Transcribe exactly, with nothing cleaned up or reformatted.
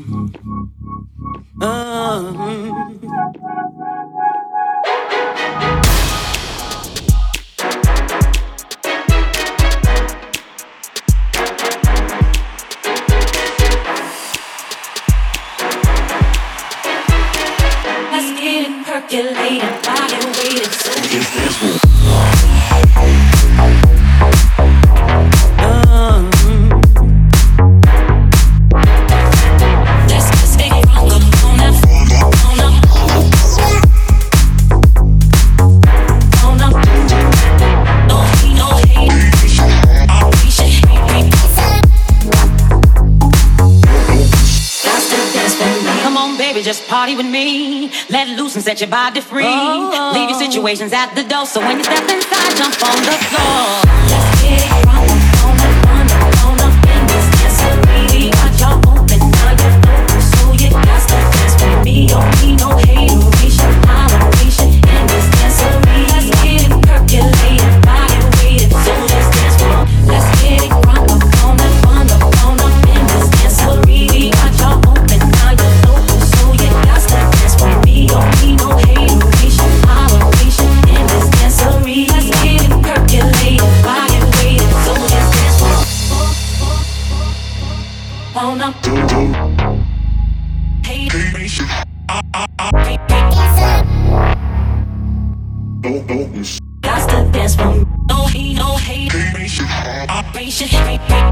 Just party with me. Let loose and set your body free. Oh. Leave your situations at the door, so when you step inside, jump on the floor. Let's get it on, on up, on up, on up in this dancery. We got y'all open, now you're open, so you got to dance with me. Don't need no hateration, holleration in this dancery. Let's get it percolated, body weighted, so let's dance for. Let's get it on up, on up, on up, on up in this dancery. We got y'all open, now you're open, so you got to dance with me. Don't need no hateration, holleration in this dancery. Let's get it percolated, body weighted, so let's dance for. On up. Hateration. Got to dance for me. No, no hate. Hateration.